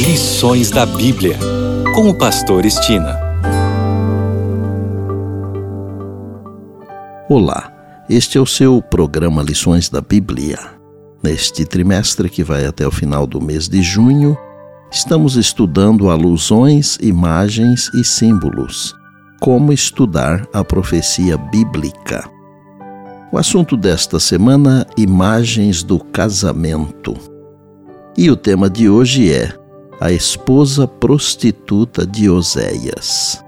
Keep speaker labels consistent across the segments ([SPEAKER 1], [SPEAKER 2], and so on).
[SPEAKER 1] Lições da Bíblia, com o pastor Estina.
[SPEAKER 2] Olá, este é o seu programa Lições da Bíblia. Neste trimestre, que vai até o final do mês de junho, estamos estudando alusões, imagens e símbolos. Como estudar a profecia bíblica. O assunto desta semana, imagens do casamento. E o tema de hoje é a esposa prostituta de Oséias.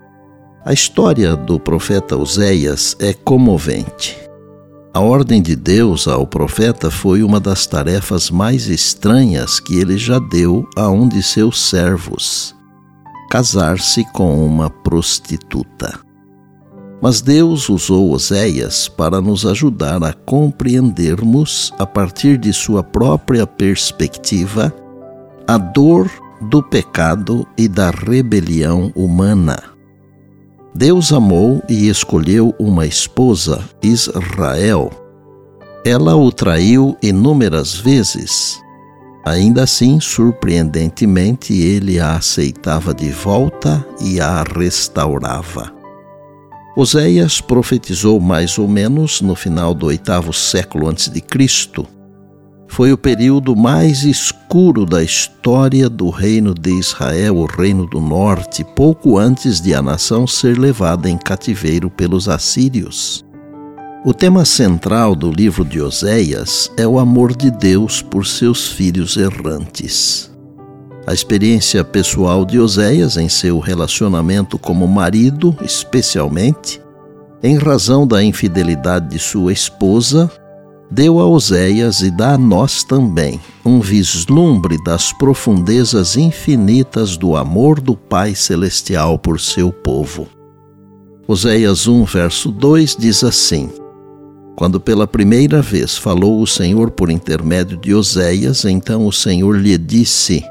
[SPEAKER 2] A história do profeta Oséias é comovente. A ordem de Deus ao profeta foi uma das tarefas mais estranhas que ele já deu a um de seus servos: casar-se com uma prostituta. Mas Deus usou Oséias para nos ajudar a compreendermos, a partir de sua própria perspectiva, a dor do pecado e da rebelião humana. Deus amou e escolheu uma esposa, Israel. Ela o traiu inúmeras vezes. Ainda assim, surpreendentemente, ele a aceitava de volta e a restaurava. Oséias profetizou mais ou menos no final do 8º século a.C. Foi o período mais escuro da história do reino de Israel, o reino do norte, pouco antes de a nação ser levada em cativeiro pelos assírios. O tema central do livro de Oséias é o amor de Deus por seus filhos errantes. A experiência pessoal de Oséias em seu relacionamento como marido, especialmente, em razão da infidelidade de sua esposa, deu a Oséias e dá a nós também um vislumbre das profundezas infinitas do amor do Pai Celestial por seu povo. Oséias 1, verso 2 diz assim: Quando pela primeira vez falou o Senhor por intermédio de Oséias, então o Senhor lhe disse: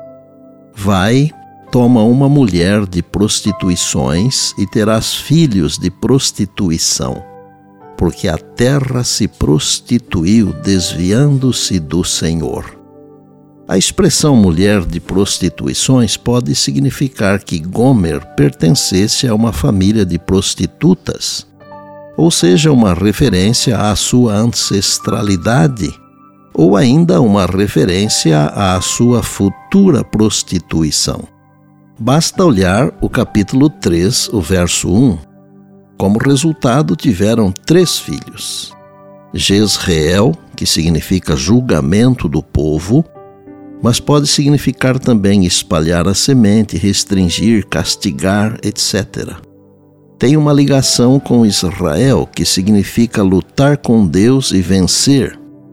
[SPEAKER 2] Vai, toma uma mulher de prostituições e terás filhos de prostituição, porque a terra se prostituiu desviando-se do Senhor. A expressão mulher de prostituições pode significar que Gomer pertencesse a uma família de prostitutas, ou seja, uma referência à sua ancestralidade, ou ainda uma referência à sua futura prostituição. Basta olhar o capítulo 3, o verso 1. Como resultado, tiveram 3 filhos. Jezreel, que significa julgamento do povo, mas pode significar também espalhar a semente, restringir, castigar, etc. Tem uma ligação com Israel, que significa lutar com Deus e vencer.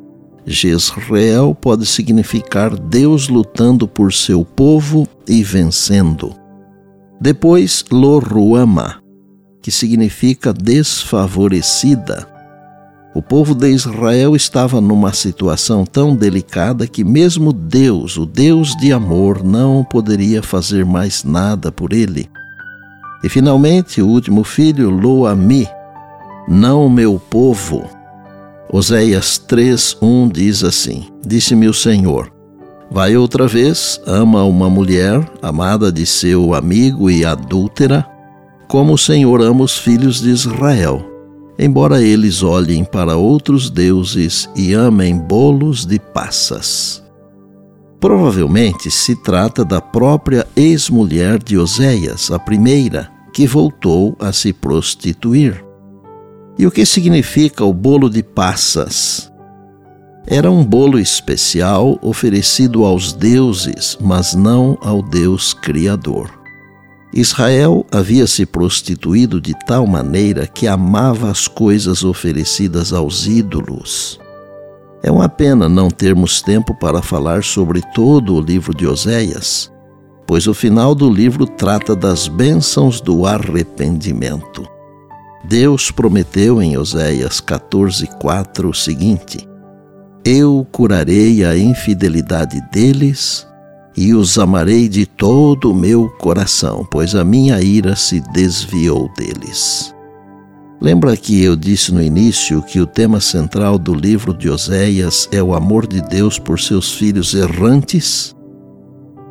[SPEAKER 2] Jezreel pode significar Deus lutando por seu povo e vencendo. Depois, Lo-Ruama, que significa desfavorecida. O povo de Israel estava numa situação tão delicada que mesmo Deus, o Deus de amor, não poderia fazer mais nada por ele. E finalmente, o último filho, Lo-Ami, não meu povo. Oséias 3:1 diz assim: Disse-me o Senhor: Vai outra vez, ama uma mulher, amada de seu amigo e adúltera, como o Senhor ama os filhos de Israel, embora eles olhem para outros deuses e amem bolos de passas. Provavelmente se trata da própria ex-mulher de Oséias, a primeira, que voltou a se prostituir. E o que significa o bolo de passas? Era um bolo especial oferecido aos deuses, mas não ao Deus Criador. Israel havia se prostituído de tal maneira que amava as coisas oferecidas aos ídolos. É uma pena não termos tempo para falar sobre todo o livro de Oséias, pois o final do livro trata das bênçãos do arrependimento. Deus prometeu em Oséias 14:4 o seguinte: Eu curarei a infidelidade deles e os amarei de todo o meu coração, pois a minha ira se desviou deles. Lembra que eu disse no início que o tema central do livro de Oséias é o amor de Deus por seus filhos errantes?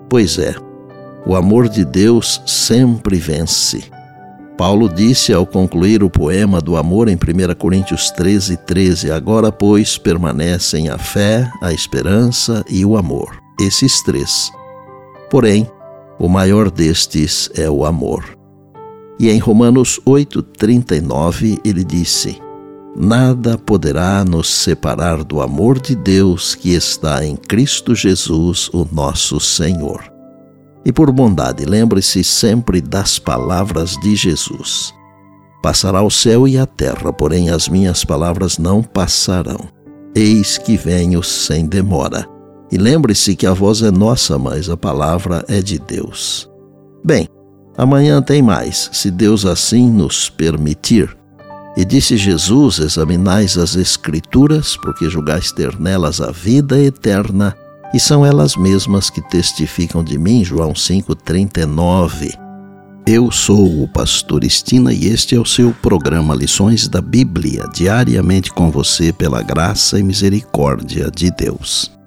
[SPEAKER 2] Pois é, o amor de Deus sempre vence. Paulo disse ao concluir o poema do amor em 1 Coríntios 13:13, agora, pois, permanecem a fé, a esperança e o amor. Esses três. Porém, o maior destes é o amor. E em Romanos 8:39 ele disse: nada poderá nos separar do amor de Deus que está em Cristo Jesus, o nosso Senhor. E por bondade, lembre-se sempre das palavras de Jesus. Passará o céu e a terra, porém as minhas palavras não passarão. Eis que venho sem demora. E lembre-se que a voz é nossa, mas a palavra é de Deus. Bem, amanhã tem mais, se Deus assim nos permitir. E disse Jesus: examinais as Escrituras, porque julgais ter nelas a vida eterna, e são elas mesmas que testificam de mim. João 5:39. Eu sou o pastor Estina e este é o seu programa Lições da Bíblia, diariamente com você pela graça e misericórdia de Deus.